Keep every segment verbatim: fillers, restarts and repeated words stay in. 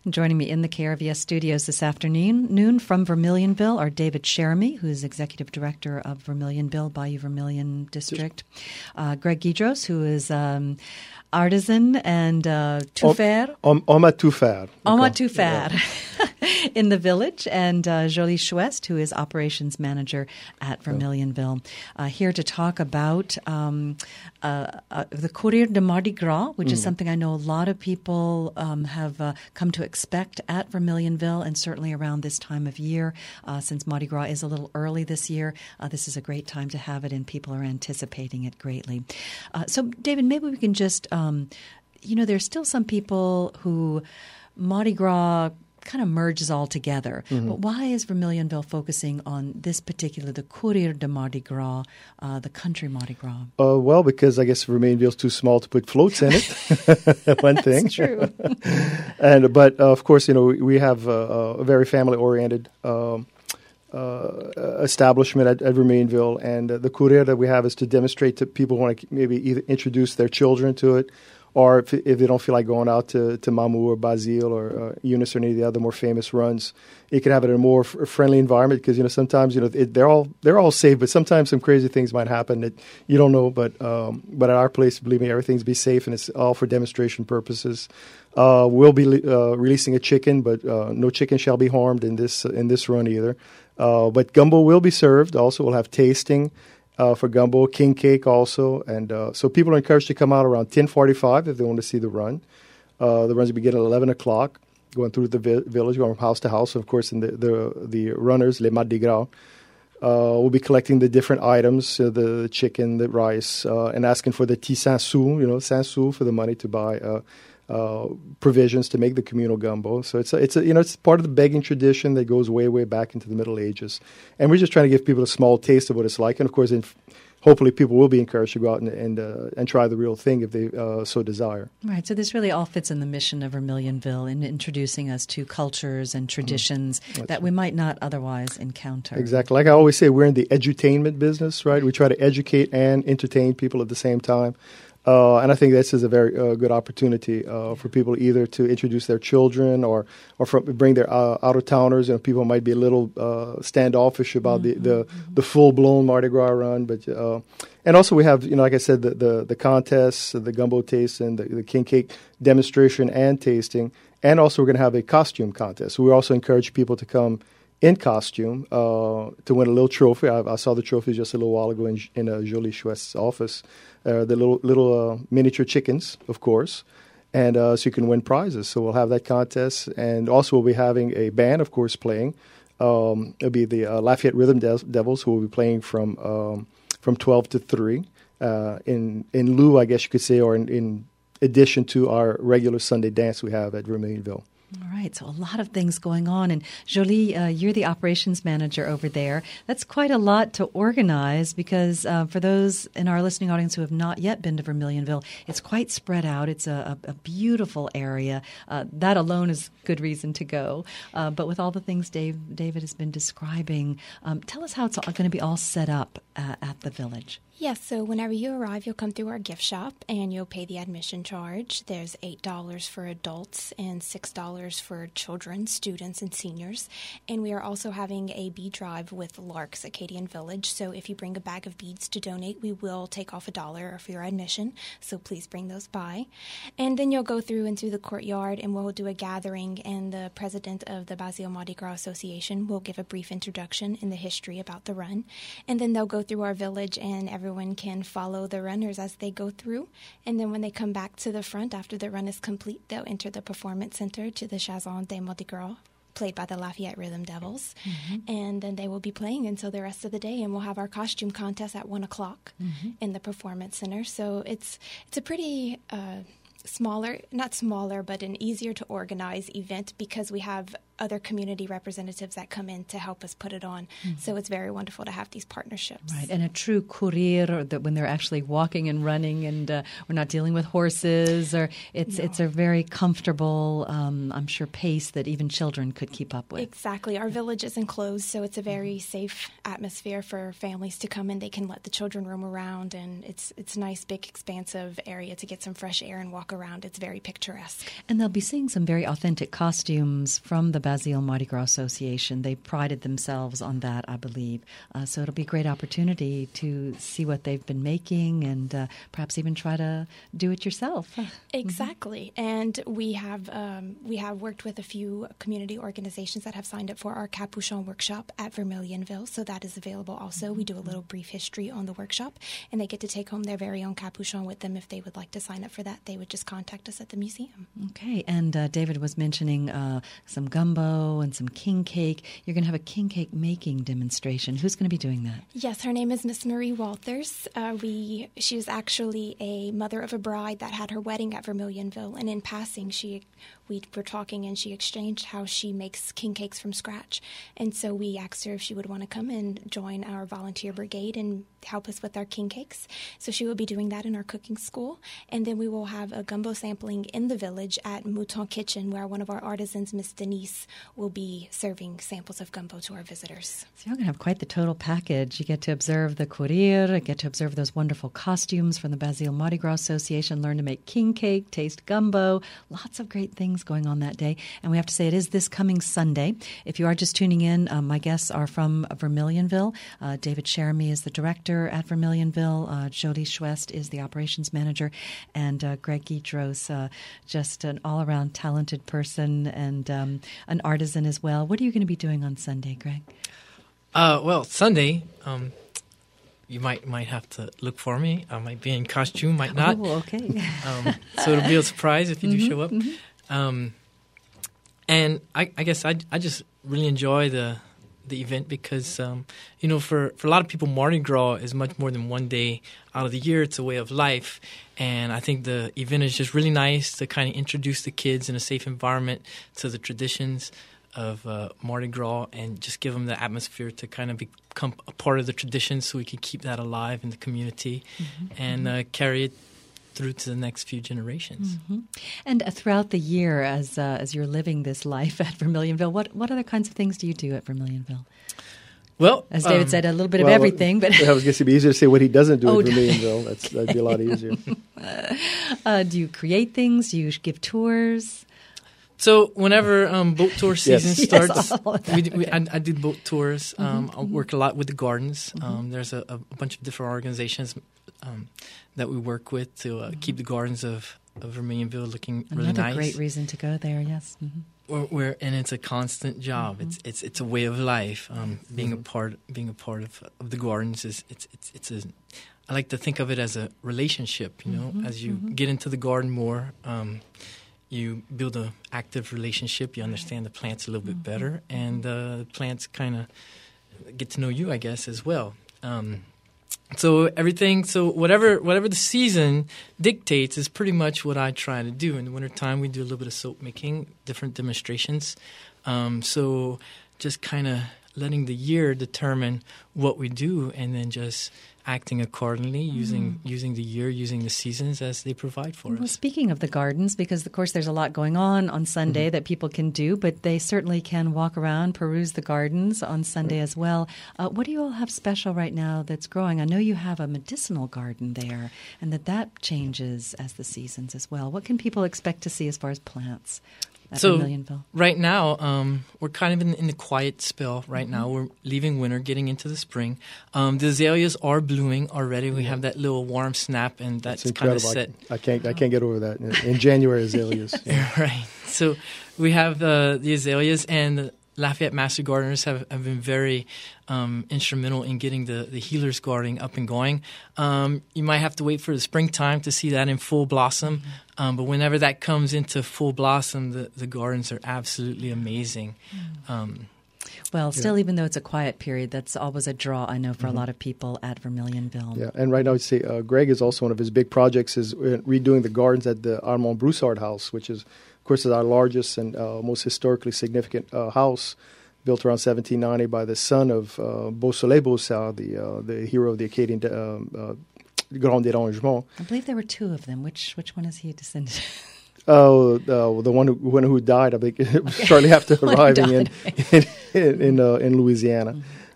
Joining me in the K R V S studios this afternoon noon from Vermilionville are David Cheremy, who is Executive Director of Vermilionville, Bayou Vermilion District, uh, Greg Guidros, who is um, artisan and uh, tout-faire. Homme à tout faire. Homme à tout faire in the village, and uh, Jolie Chouest, who is Operations Manager at Vermilionville, uh, here to talk about um, uh, uh, the Courir de Mardi Gras, which mm. is something I know a lot of people um, have uh, come to expect at Vermilionville, and certainly around this time of year. Uh, since Mardi Gras is a little early this year, uh, this is a great time to have it, and people are anticipating it greatly. Uh, so, David, maybe we can just, um, you know, there's still some people who Mardi Gras kind of merges all together. Mm-hmm. But why is Vermilionville focusing on this particular, the Courir de Mardi Gras, uh, the country Mardi Gras? Uh, well, because I guess Vermilionville's too small to put floats in it. One thing. That's true. and But, uh, of course, you know, we, we have uh, a very family-oriented um, uh, establishment at, at Vermilionville. And uh, the Courir that we have is to demonstrate to people who want to maybe either introduce their children to it, or if, if they don't feel like going out to, to Mamou or Basile or uh, Eunice or any of the other more famous runs, you can have it in a more f- friendly environment because, you know, sometimes, you know, it, they're all they're all safe, but sometimes some crazy things might happen that you don't know. But um, but at our place, believe me, everything's be safe, and it's all for demonstration purposes. Uh, we'll be uh, releasing a chicken, but uh, no chicken shall be harmed in this in this run either. Uh, but gumbo will be served. Also, we'll have tasting. Uh, for gumbo, king cake also, and uh, so people are encouraged to come out around ten forty-five if they want to see the run. Uh, the runs will begin at eleven o'clock, going through the vi- village, going from house to house. Of course, in the the, the runners, les Mardi Gras, uh, will be collecting the different items, uh, the chicken, the rice, uh, and asking for the petit cinq sous, you know, cinq sous for the money to buy uh, uh, provisions to make the communal gumbo. So it's a, it's a, you know it's part of the begging tradition that goes way way back into the Middle Ages, and we're just trying to give people a small taste of what it's like. And of course, in, hopefully, people will be encouraged to go out and and, uh, and try the real thing if they uh, so desire. Right. So this really all fits in the mission of Vermilionville in introducing us to cultures and traditions mm, that we might not otherwise encounter. Exactly. Like I always say, we're in the edutainment business, right? We try to educate and entertain people at the same time. Uh, and I think this is a very uh, good opportunity uh, for people either to introduce their children or or from, bring their uh, out-of-towners. You know, people might be a little uh, standoffish about mm-hmm, the, the, mm-hmm. the full-blown Mardi Gras run. But uh, and also we have, you know, like I said, the the, the contests, the gumbo tasting, the, the king cake demonstration and tasting. And also we're going to have a costume contest. So we also encourage people to come in costume uh, to win a little trophy. I, I saw the trophy just a little while ago in, in uh, Jolie Chouest's office. Uh, the little little uh, miniature chickens, of course, and uh, so you can win prizes. So we'll have that contest, and also we'll be having a band, of course, playing. Um, it'll be the uh, Lafayette Rhythm De- Devils, who will be playing from um, from twelve to three uh, in in lieu, I guess you could say, or in, in addition to our regular Sunday dance we have at Vermilionville. All right, so a lot of things going on. And Jolie, uh, you're the operations manager over there. That's quite a lot to organize because uh, for those in our listening audience who have not yet been to Vermilionville, it's quite spread out. It's a, a, a beautiful area. Uh, that alone is good reason to go. Uh, but with all the things Dave, David has been describing, um, tell us how it's going to be all set up uh, at the village. Yes, so whenever you arrive, you'll come through our gift shop and you'll pay the admission charge. There's eight dollars for adults and six dollars for children, students, and seniors. And we are also having a bead drive with Lark's Acadian Village. So if you bring a bag of beads to donate, we will take off a dollar for your admission. So please bring those by. And then you'll go through into the courtyard and we'll do a gathering, and the president of the Basile Mardi Gras Association will give a brief introduction in the history about the run. And then they'll go through our village, and every Everyone can follow the runners as they go through. And then when they come back to the front after the run is complete, they'll enter the Performance Center to the Chanson de Mardi Gras, played by the Lafayette Rhythm Devils. Mm-hmm. And then they will be playing until the rest of the day. And we'll have our costume contest at one o'clock mm-hmm. in the Performance Center. So it's it's a pretty uh, smaller, not smaller, but an easier to organize event because we have other community representatives that come in to help us put it on. Mm-hmm. So it's very wonderful to have these partnerships. Right, and a true courir, that when they're actually walking and running, and uh, we're not dealing with horses, or it's no. it's a very comfortable, um, I'm sure, pace that even children could keep up with. Exactly. Our village is enclosed, so it's a very safe atmosphere for families to come in. They can let the children roam around, and it's it's a nice, big, expansive area to get some fresh air and walk around. It's very picturesque. And they'll be seeing some very authentic costumes from the Basile Mardi Gras Association. They prided themselves on that, I believe. Uh, so it'll be a great opportunity to see what they've been making and uh, perhaps even try to do it yourself. Exactly. Mm-hmm. And we have um, we have worked with a few community organizations that have signed up for our Capuchon workshop at Vermilionville. So that is available also. Mm-hmm. We do a little brief history on the workshop, and they get to take home their very own capuchon with them. If they would like to sign up for that, they would just contact us at the museum. Okay. And uh, David was mentioning uh, some gumbo and some king cake. You're going to have a king cake making demonstration. Who's going to be doing that? Yes, her name is Miss Marie Walters. Uh, we she was actually a mother of a bride that had her wedding at Vermilionville, and in passing, she we were talking and she exchanged how she makes king cakes from scratch. And so we asked her if she would want to come and join our volunteer brigade and help us with our king cakes. So she will be doing that in our cooking school. And then we will have a gumbo sampling in the village at Mouton Kitchen, where one of our artisans, Miss Denise, will be serving samples of gumbo to our visitors. So you're going to have quite the total package. You get to observe the courir, you get to observe those wonderful costumes from the Basile Mardi Gras Association, learn to make king cake, taste gumbo, lots of great things going on that day. And we have to say it is this coming Sunday. If you are just tuning in, um, my guests are from Vermilionville. Uh, David Cheremy is the director at Vermilionville. Uh, Jolie Schwest is the operations manager. And uh, Greg Guidros, uh, just an all-around talented person and um, an artisan as well. What are you going to be doing on Sunday, Greg? Uh, well, Sunday, um, you might might have to look for me. I might be in costume, might not. Oh, okay. um, so it'll be a surprise if you mm-hmm, do show up. Mm-hmm. Um, and I, I guess I, I just really enjoy the the event because, um, you know, for, for a lot of people, Mardi Gras is much more than one day out of the year. It's a way of life. And I think the event is just really nice to kind of introduce the kids in a safe environment to the traditions of uh, Mardi Gras and just give them the atmosphere to kind of become a part of the tradition so we can keep that alive in the community mm-hmm. and uh, carry it through to the next few generations. Mm-hmm. And uh, throughout the year, as uh, as you're living this life at Vermilionville, what, what other kinds of things do you do at Vermilionville? Well, as David um, said, a little bit well, of everything. But I was going to be easier to say what he doesn't do oh, at Vermilionville. That's, that'd be a lot easier. uh, do you create things? Do you give tours? So whenever um, boat tour season yes. starts, yes, we, we, I, I do boat tours. Um, mm-hmm. I work a lot with the gardens. Mm-hmm. Um, there's a, a bunch of different organizations um, that we work with to uh, mm-hmm. keep the gardens of, of Vermilionville looking Another really nice. Another great reason to go there, yes. Mm-hmm. We're, we're, and it's a constant job. Mm-hmm. It's it's it's a way of life. Um, being mm-hmm. a part being a part of of the gardens is it's it's it's a. I like to think of it as a relationship. You know, mm-hmm. as you mm-hmm. get into the garden more. Um, You build an active relationship. You understand the plants a little bit better, and uh, the plants kind of get to know you, I guess, as well. Um, so everything, so whatever, whatever the season dictates is pretty much what I try to do. In the wintertime, we do a little bit of soap making, different demonstrations. Um, so just kind of letting the year determine what we do, and then just acting accordingly, using mm. using the year, using the seasons as they provide for well, us. Well, speaking of the gardens, because, of course, there's a lot going on on Sunday mm-hmm. that people can do, but they certainly can walk around, peruse the gardens on Sunday right. as well. Uh, what do you all have special right now that's growing? I know you have a medicinal garden there, and that that changes as the seasons as well. What can people expect to see as far as plants? At so Vermilionville? Right now, um, we're kind of in, in the quiet spell right mm-hmm. now. We're leaving winter, getting into the spring. Um, the azaleas are blooming already. We have that little warm snap, and that's, that's kind of set. I, I can't I can't get over that. In, in January, azaleas. Yeah. Right. So we have uh, the azaleas, and the Lafayette Master Gardeners have, have been very um, instrumental in getting the, the Healers Garden up and going. Um, you might have to wait for the springtime to see that in full blossom. Mm-hmm. Um, but whenever that comes into full blossom, the, the gardens are absolutely amazing. Mm. Um, well, still, yeah. even though it's a quiet period, that's always a draw, I know, for mm-hmm. a lot of people at Vermilionville. Yeah, and right now, I'd say uh, Greg is also one of his big projects is redoing the gardens at the Armand Broussard House, which is, of course, is our largest and uh, most historically significant uh, house, built around seventeen ninety by the son of uh, Beausoleil Broussard, the uh, the hero of the Acadian uh, uh, Grand Dérangement. I believe there were two of them. Which which one is he descended? Oh, uh, the one who one who died, I think, okay. shortly after arriving in in in, in, uh, in Louisiana. Mm-hmm.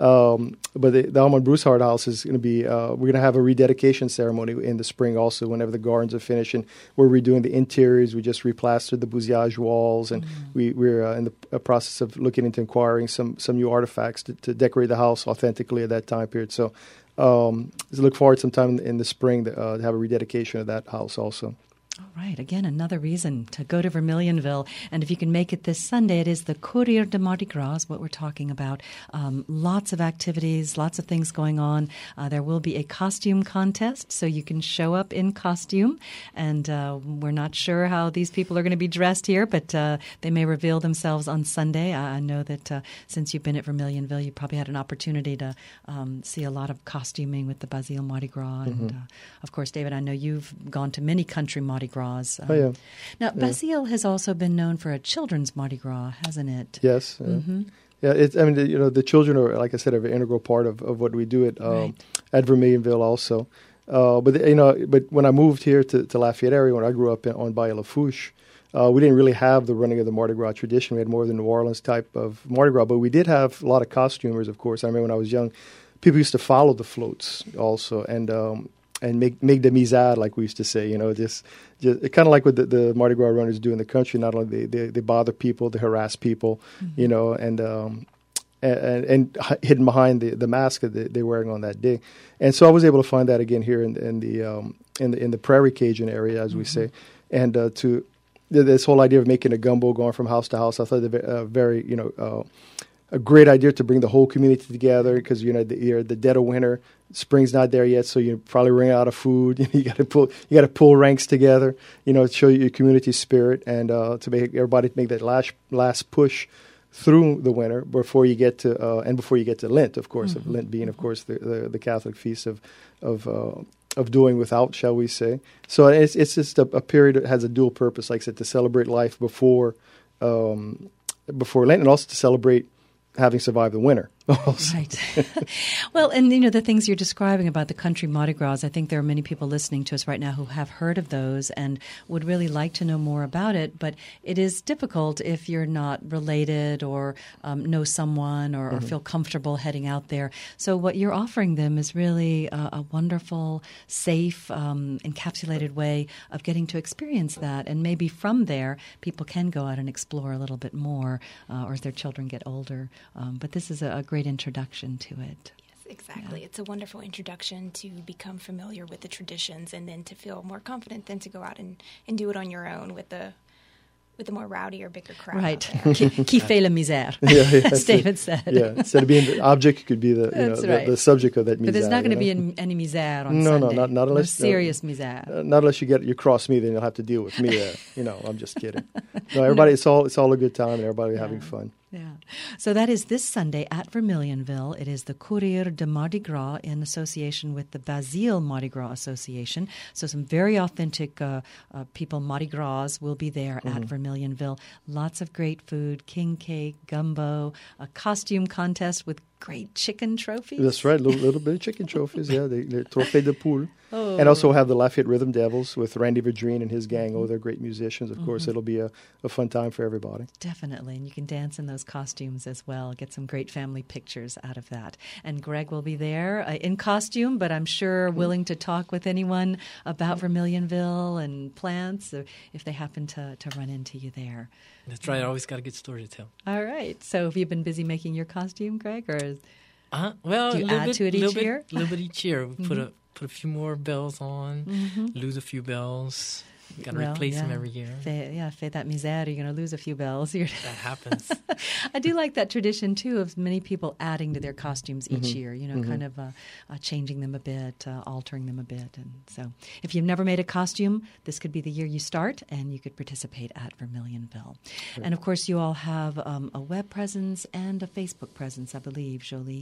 Um, but the, the Almond Broussard House is going to be, uh, we're going to have a rededication ceremony in the spring also, whenever the gardens are finished. And we're redoing the interiors. We just replastered the bousillage walls, and mm-hmm. we, we're uh, in the uh, process of looking into acquiring some, some new artifacts to, to decorate the house authentically at that time period. So um, I look forward sometime in the spring to, uh, to have a rededication of that house also. All right. Again, another reason to go to Vermilionville. And if you can make it this Sunday, it is the Courir de Mardi Gras, what we're talking about. Um, lots of activities, lots of things going on. Uh, there will be a costume contest, so you can show up in costume. And uh, we're not sure how these people are going to be dressed here, but uh, they may reveal themselves on Sunday. I know that uh, since you've been at Vermilionville, you probably had an opportunity to um, see a lot of costuming with the Basile Mardi Gras. Mm-hmm. And, uh, of course, David, I know you've gone to many country Mardi Gras. Um, oh, yeah. Now, yeah. Basile has also been known for a children's Mardi Gras, hasn't it? Yes. Uh, mm-hmm. Yeah, it's, I mean, the, you know, the children are, like I said, are an integral part of, of what we do at, um, right. at Vermilionville also. Uh, but, you know, but when I moved here to, to Lafayette area, when I grew up in, on Bayou Lafourche, uh, we didn't really have the running of the Mardi Gras tradition. We had more of the New Orleans type of Mardi Gras, but we did have a lot of costumers, of course. I remember when I was young, people used to follow the floats also, and um, and make make the misère, like we used to say, you know, just, just kind of like what the, the Mardi Gras runners do in the country. Not only they, they, they bother people, they harass people, mm-hmm. you know, and um, and, and hidden behind the, the mask that they, they're wearing on that day. And so I was able to find that again here in, in the um, in the in the Prairie Cajun area, as mm-hmm. we say, and uh, to this whole idea of making a gumbo, going from house to house. I thought it uh, very, you know. Uh, A great idea to bring the whole community together, because you know the, you're the dead of winter, spring's not there yet, so you probably run out of food. You got to pull, you got to pull ranks together, you know, to show your community spirit, and uh, to make everybody make that last last push through the winter before you get to uh, and before you get to Lent, of course. Mm-hmm. Of Lent being, of course, the, the, the Catholic feast of of uh, of doing without, shall we say? So it's it's just a, a period that has a dual purpose, like I said, to celebrate life before um, before Lent, and also to celebrate having survived the winter. Right. Well, and, you know, the things you're describing about the country Mardi Gras, I think there are many people listening to us right now who have heard of those and would really like to know more about it. But it is difficult if you're not related or um, know someone or, mm-hmm. or feel comfortable heading out there. So what you're offering them is really a, a wonderful, safe, um, encapsulated way of getting to experience that. And maybe from there, people can go out and explore a little bit more, uh, or as their children get older. Um, but this is a, a great introduction to it. Yes, exactly. Yeah. It's a wonderful introduction to become familiar with the traditions, and then to feel more confident than to go out and, and do it on your own with the with the more rowdy or bigger crowd. Right. Qui, qui fait la misère, yeah, yeah, as David said. Yeah. Instead of being the object, you could be the, you know, right. the, the subject of that misère. But there's not going to you know? be any misère on no, Sunday. No, not, not unless... No serious no, misère. Uh, not unless you get you cross me, then you'll have to deal with me there. You know, I'm just kidding. No, everybody, no. it's all it's all a good time, and everybody yeah. having fun. Yeah. So that is this Sunday at Vermilionville. It is the Courir de Mardi Gras in association with the Basile Mardi Gras Association. So some very authentic uh, uh, people, Mardi Gras, will be there mm-hmm. at Vermilionville. Lots of great food, king cake, gumbo, a costume contest with great chicken trophies. That's right, a little, little bit of chicken trophies, yeah, the, the Trophée de Poule. Oh. And also have the Lafayette Rhythm Devils with Randy Verdreen and his gang. Oh, they're great musicians, of mm-hmm. course. It'll be a, a fun time for everybody. Definitely, and you can dance in those costumes as well. Get some great family pictures out of that. And Greg will be there uh, in costume, but I'm sure mm-hmm. willing to talk with anyone about Vermilionville and plants, or if they happen to, to run into you there. That's right. I always got a good story to tell. All right. So have you been busy making your costume, Greg, or is, uh-huh. well, do you add bit, to it each bit, year? A little bit each year. We mm-hmm. put a put a few more bells on, mm-hmm. lose a few bells. Got to well, replace yeah. them every year. Fait, yeah, fait that misère. You're going to lose a few bells. You're that happens. I do like that tradition, too, of many people adding to their costumes each mm-hmm. year, you know, mm-hmm. kind of uh, uh, changing them a bit, uh, altering them a bit. And so if you've never made a costume, this could be the year you start, and you could participate at Vermilionville. Right. And, of course, you all have um, a web presence and a Facebook presence, I believe, Jolie.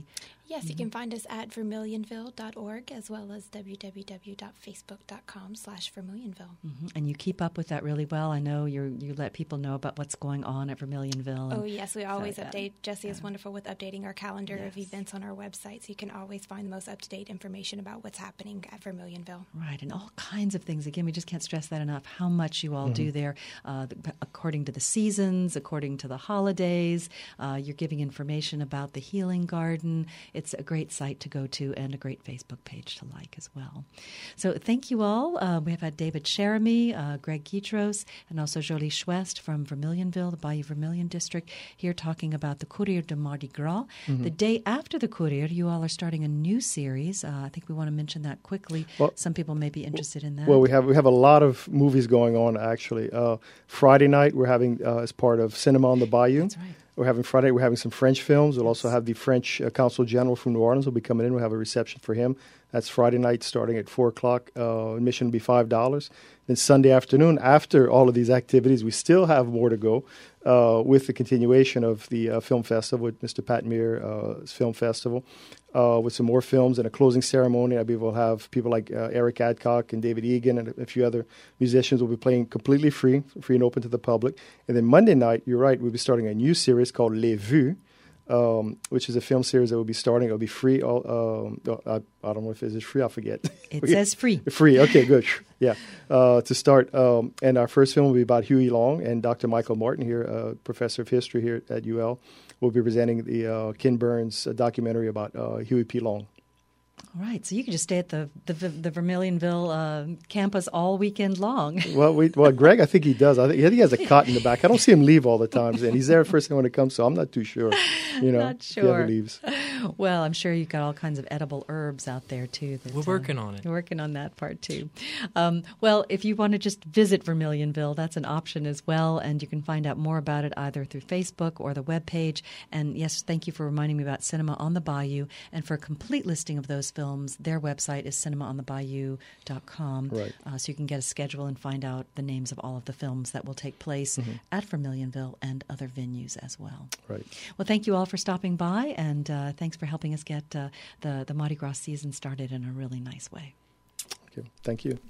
Yes, you can find us at vermilionville dot org as well as w w w dot facebook dot com slash vermilionville. Mm-hmm. And you keep up with that really well. I know you you let people know about what's going on at Vermilionville. Oh, yes, we always so, update. Jesse yeah. is wonderful with updating our calendar Yes. of events on our website, so you can always find the most up-to-date information about what's happening at Vermilionville. Right, and all kinds of things. Again, we just can't stress that enough, how much you all mm-hmm. do there, uh, according to the seasons, according to the holidays. Uh, you're giving information about the Healing Garden. It's a great site to go to and a great Facebook page to like as well. So thank you all. Uh, we have had David Cheremy, uh, Greg Guitros, and also Jolie Schwest from Vermilionville, the Bayou Vermilion District, here talking about the Courrier de Mardi Gras. Mm-hmm. The day after the Courrier, you all are starting a new series. Uh, I think we want to mention that quickly. Well, Some people may be interested in that. Well, we have we have a lot of movies going on, actually. Uh, Friday night, we're having, uh, as part of Cinema on the Bayou. That's right. We're having Friday, we're having some French films. We'll yes. also have the French uh, Consul General from New Orleans will be coming in. We'll have a reception for him. That's Friday night starting at four o'clock. Uh, admission will be five dollars. Then Sunday afternoon, after all of these activities, we still have more to go uh, with the continuation of the uh, film festival with Mister Pat Mear uh, Film Festival, uh, with some more films and a closing ceremony. I believe we'll have people like uh, Eric Adcock and David Egan and a, a few other musicians will be playing completely free, free and open to the public. And then Monday night, you're right, we'll be starting a new series called Les Vues, Um, which is a film series that will be starting. It'll be free. All, um, I, I don't know if it's free. I forget. It says free. Free. Okay, good. Yeah. Uh, to start, um, and our first film will be about Huey Long, and Doctor Michael Martin here, uh, professor of history here at U L, will be presenting the uh, Ken Burns uh, documentary about uh, Huey P. Long. All right, so you could just stay at the the, the Vermilionville uh, campus all weekend long. well, we, well, Greg, I think he does. I think, I think he has a cot in the back. I don't see him leave all the time, and he's there first thing when it comes. So I'm not too sure. You know, not sure. If he ever leaves. Well, I'm sure you've got all kinds of edible herbs out there too. That, We're working uh, on it. We're working on that part too. Um, well, if you want to just visit Vermilionville, that's an option as well, and you can find out more about it either through Facebook or the webpage. And yes, thank you for reminding me about Cinema on the Bayou. And for a complete listing of those films, their website is cinema on the bayou dot com. Right. Uh, so you can get a schedule and find out the names of all of the films that will take place mm-hmm. at Vermilionville and other venues as well. Right. Well, thank you all for stopping by, and uh, thanks for helping us get uh, the, the Mardi Gras season started in a really nice way. Okay. Thank you.